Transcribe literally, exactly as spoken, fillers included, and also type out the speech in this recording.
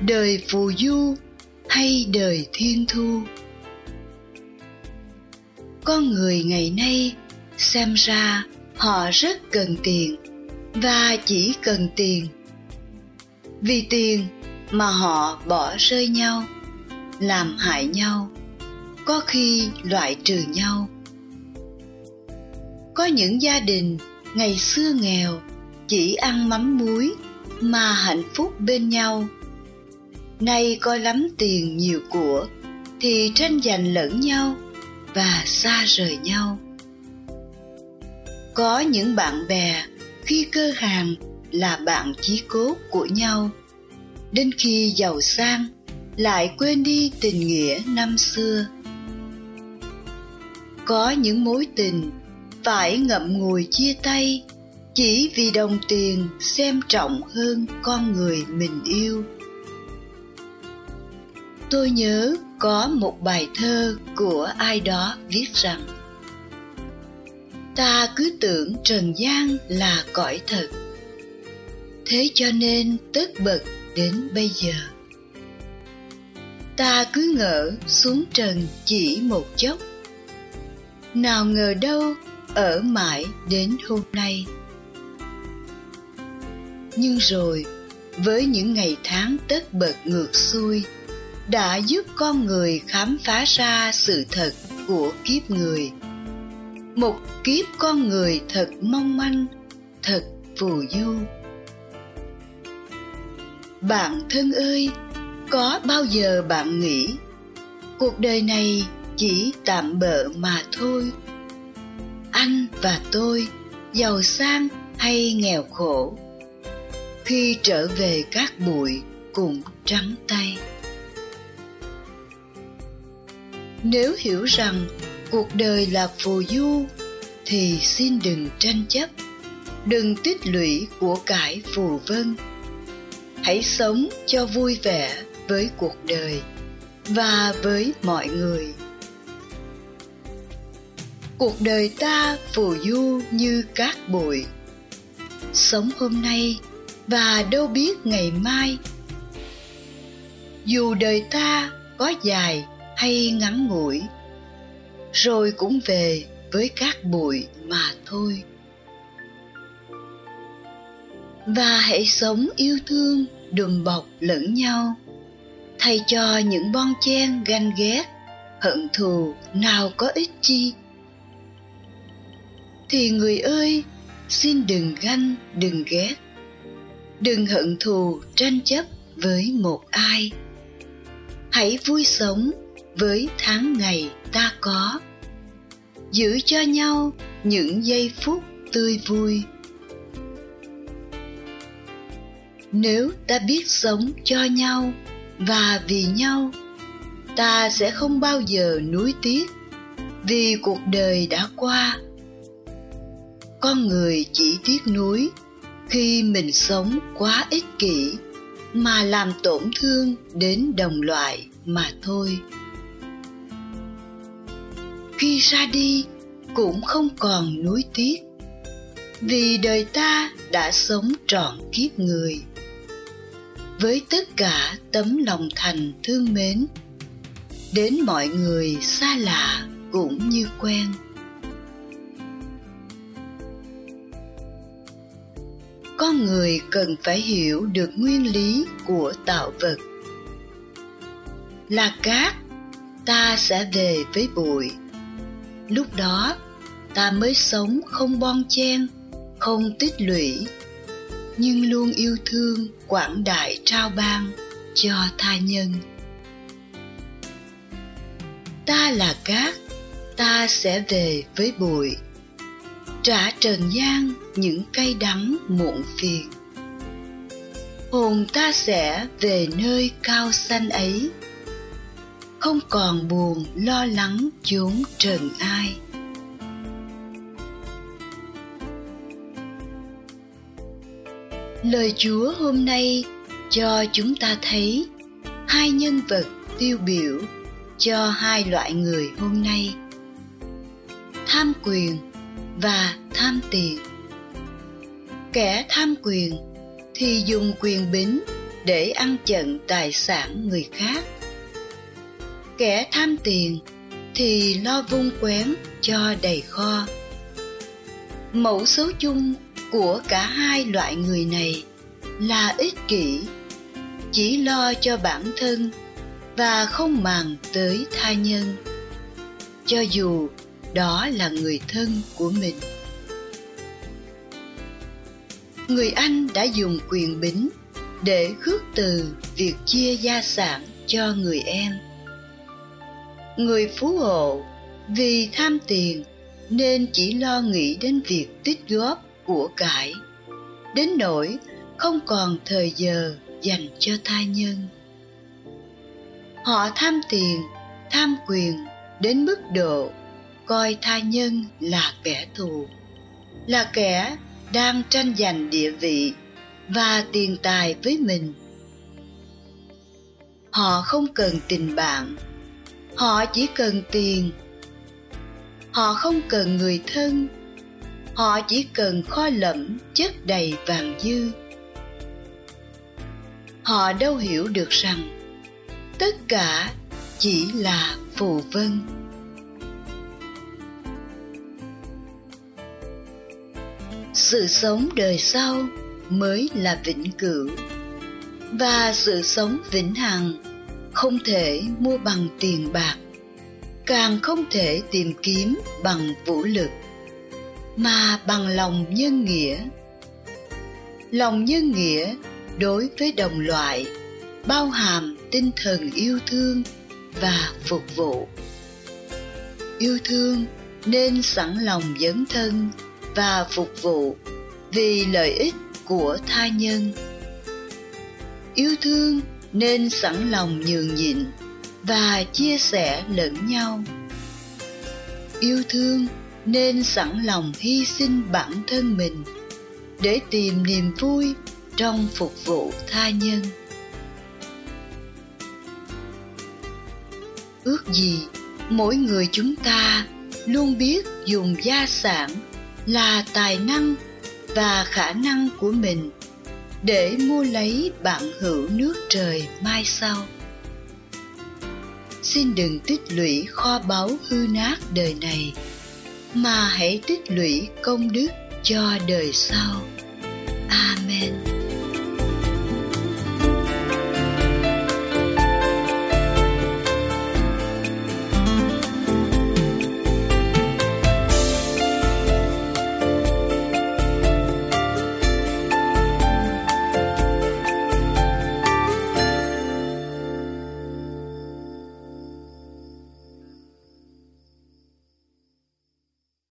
đời phù du hay đời thiên thu. Con người ngày nay xem ra họ rất cần tiền và chỉ cần tiền. Vì tiền mà họ bỏ rơi nhau, làm hại nhau, có khi loại trừ nhau. Có những gia đình ngày xưa nghèo, chỉ ăn mắm muối mà hạnh phúc bên nhau. Nay có lắm tiền nhiều của thì tranh giành lẫn nhau và xa rời nhau. Có những bạn bè khi cơ hàng là bạn chí cốt của nhau, đến khi giàu sang lại quên đi tình nghĩa năm xưa. Có những mối tình phải ngậm ngùi chia tay chỉ vì đồng tiền xem trọng hơn con người mình yêu. Tôi nhớ có một bài thơ của ai đó viết rằng: ta cứ tưởng trần gian là cõi thật, thế cho nên tất bật đến bây giờ. Ta cứ ngỡ xuống trần chỉ một chốc, nào ngờ đâu ở mãi đến hôm nay. Nhưng rồi với những ngày tháng tất bật ngược xuôi đã giúp con người khám phá ra sự thật của kiếp người. Một kiếp con người thật mong manh, thật phù du. Bạn thân ơi, có bao giờ bạn nghĩ cuộc đời này chỉ tạm bợ mà thôi? Anh và tôi, giàu sang hay nghèo khổ, khi trở về cát bụi cũng trắng tay. Nếu hiểu rằng cuộc đời là phù du thì xin đừng tranh chấp, đừng tích lũy của cải phù vân. Hãy sống cho vui vẻ với cuộc đời và với mọi người. Cuộc đời ta phù du như cát bụi, sống hôm nay và đâu biết ngày mai. Dù đời ta có dài hay ngắn ngủi, rồi cũng về với cát bụi mà thôi. Và hãy sống yêu thương, đùm bọc lẫn nhau, thay cho những bon chen ganh ghét, hận thù nào có ích chi. Thì người ơi, xin đừng ganh, đừng ghét, đừng hận thù tranh chấp với một ai. Hãy vui sống với tháng ngày ta có, giữ cho nhau những giây phút tươi vui. Nếu ta biết sống cho nhau và vì nhau, ta sẽ không bao giờ nuối tiếc vì cuộc đời đã qua. Con người chỉ tiếc nuối khi mình sống quá ích kỷ mà làm tổn thương đến đồng loại mà thôi. Khi ra đi cũng không còn nuối tiếc, vì đời ta đã sống trọn kiếp người với tất cả tấm lòng thành thương mến, đến mọi người xa lạ cũng như quen. Con người cần phải hiểu được nguyên lý của tạo vật. Là cát, ta sẽ về với bụi. Lúc đó ta mới sống không bon chen, không tích lũy, nhưng luôn yêu thương quảng đại trao ban cho tha nhân. Ta là cát, ta sẽ về với bụi, trả trần gian những cay đắng muộn phiền. Hồn ta sẽ về nơi cao xanh ấy, không còn buồn lo lắng chốn trần ai. Lời Chúa hôm nay cho chúng ta thấy hai nhân vật tiêu biểu cho hai loại người hôm nay: tham quyền và tham tiền. Kẻ tham quyền thì dùng quyền bính để ăn chặn tài sản người khác. Kẻ tham tiền thì lo vung quén cho đầy kho. Mẫu số chung của cả hai loại người này là ích kỷ, chỉ lo cho bản thân và không màng tới tha nhân, cho dù đó là người thân của mình. Người anh đã dùng quyền bính để khước từ việc chia gia sản cho người em. Người phú hộ vì tham tiền nên chỉ lo nghĩ đến việc tích góp của cải, đến nỗi không còn thời giờ dành cho tha nhân. Họ tham tiền, tham quyền đến mức độ coi tha nhân là kẻ thù, là kẻ đang tranh giành địa vị và tiền tài với mình. Họ không cần tình bạn, họ chỉ cần tiền. Họ không cần người thân, họ chỉ cần kho lẫm chất đầy vàng dư. Họ đâu hiểu được rằng tất cả chỉ là phù vân. Sự sống đời sau mới là vĩnh cửu, và sự sống vĩnh hằng không thể mua bằng tiền bạc, càng không thể tìm kiếm bằng vũ lực, mà bằng lòng nhân nghĩa. Lòng nhân nghĩa đối với đồng loại bao hàm tinh thần yêu thương và phục vụ. Yêu thương nên sẵn lòng dấn thân và phục vụ vì lợi ích của tha nhân. Yêu thương nên sẵn lòng nhường nhịn và chia sẻ lẫn nhau. Yêu thương nên sẵn lòng hy sinh bản thân mình để tìm niềm vui trong phục vụ tha nhân. Ước gì mỗi người chúng ta luôn biết dùng gia sản là tài năng và khả năng của mình để mua lấy bản hữu nước trời mai sau. Xin đừng tích lũy kho báu hư nát đời này, mà hãy tích lũy công đức cho đời sau. Amen.